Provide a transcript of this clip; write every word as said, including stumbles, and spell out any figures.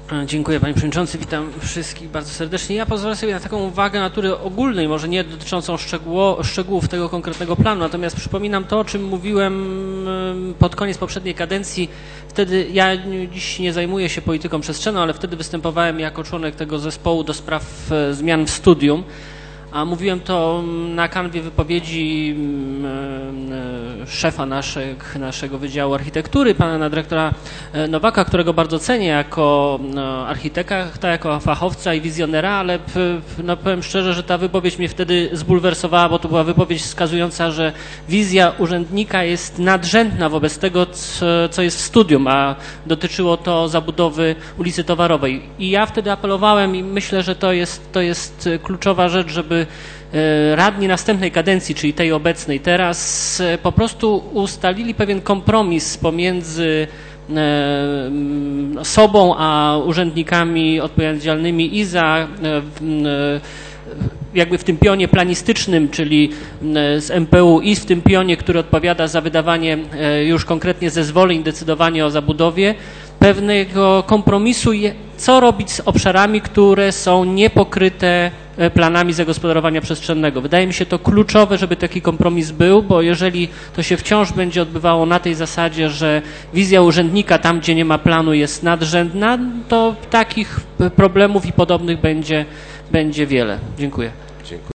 Dziękuję, panie przewodniczący. Witam wszystkich bardzo serdecznie. Ja pozwolę sobie na taką uwagę natury ogólnej, może nie dotyczącą szczegóło, szczegółów tego konkretnego planu, natomiast przypominam to, o czym mówiłem pod koniec poprzedniej kadencji. Wtedy ja dziś nie zajmuję się polityką przestrzenną, ale wtedy występowałem jako członek tego zespołu do spraw zmian w studium. A mówiłem to na kanwie wypowiedzi szefa naszych, naszego Wydziału Architektury, pana dyrektora Nowaka, którego bardzo cenię jako architekta, jako fachowca i wizjonera, ale no, powiem szczerze, że ta wypowiedź mnie wtedy zbulwersowała, bo to była wypowiedź wskazująca, że wizja urzędnika jest nadrzędna wobec tego, co jest w studium, a dotyczyło to zabudowy ulicy Towarowej. I ja wtedy apelowałem i myślę, że to jest, to jest kluczowa rzecz, żeby radni następnej kadencji, czyli tej obecnej teraz, po prostu ustalili pewien kompromis pomiędzy sobą a urzędnikami odpowiedzialnymi i za jakby w tym pionie planistycznym, czyli z M P U, i w tym pionie, który odpowiada za wydawanie już konkretnie zezwoleń, decydowanie o zabudowie, pewnego kompromisu, co robić z obszarami, które są niepokryte planami zagospodarowania przestrzennego. Wydaje mi się to kluczowe, żeby taki kompromis był, bo jeżeli to się wciąż będzie odbywało na tej zasadzie, że wizja urzędnika tam, gdzie nie ma planu, jest nadrzędna, to takich problemów i podobnych będzie, będzie wiele. Dziękuję.